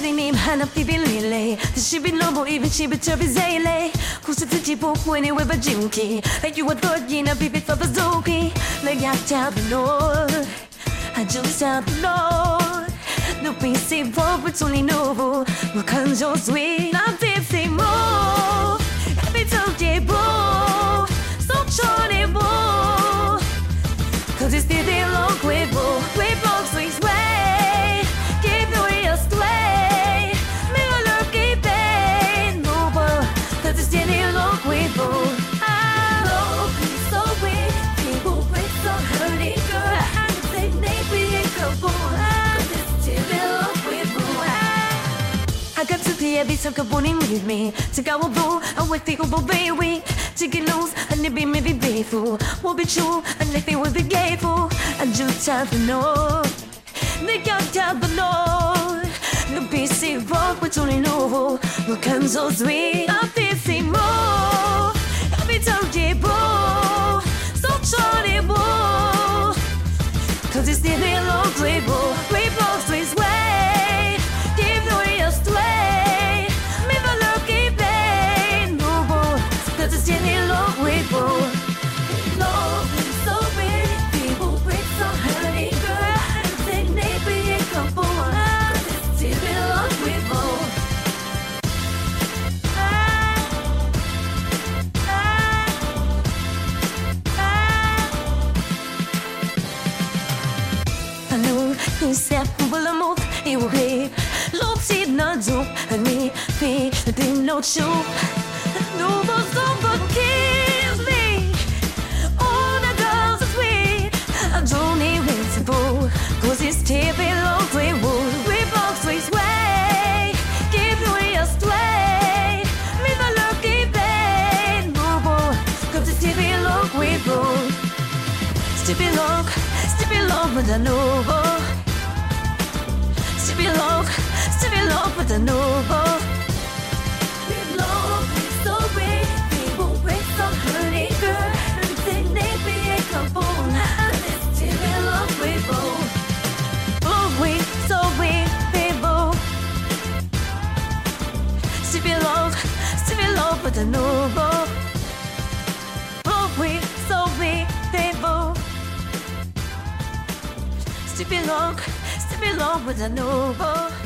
你你喊那皮皮哩哩，这是比萝卜一边是比特别在嘞，故事自己不会你会把进去，来与我多一那皮皮发发走开，来呀加不诺，还就加不诺，no pensei vou por tu li novo, no canjo sweet, na tipsy mo, happy to get bo, so chone bo, cause it's still the long way bo, we both sweet way, keep the way astray, me a look keep it no bo, cause it's still the long way bo, I love you so weak, people break so hurting girl, I'm the same name we ain't go for. I got to be every time come morning with me. To go a boo, I will think about baby. To get loose, and it be maybe faithful. Will be true, and if it will be grateful. And you tell the no, they got tell the no. No busy rock, but only novo. No can so sweet, I'm busy more. Every time you boo, so chorny boo. Cause it's still a long way, boo. We both sweet way. Give the way astray. Me the lucky pain, no more. Cause it's still a long way, boo. Love is so weird. People break so hurting, girl. And they maybe it come for. Cause it's still a long way, boo. You said we will move, it will be Love seed not do, and me, be the thing no shoe. No more someone kiss me. All the girls are sweet. I don't need to go, cause it's TV long way wood. We both sweet way. Give the way astray. Me the lucky pain, no more. Cause it's TV long way wood. Still long, but I know. Still be long, but I know. We love is so weak, people break so hurting, girl. And they maybe it come for. And it's still be long, we both. Oh, we so weak, people. Still be long, but I know. Oh, we so weak, people. Still be long, but I know.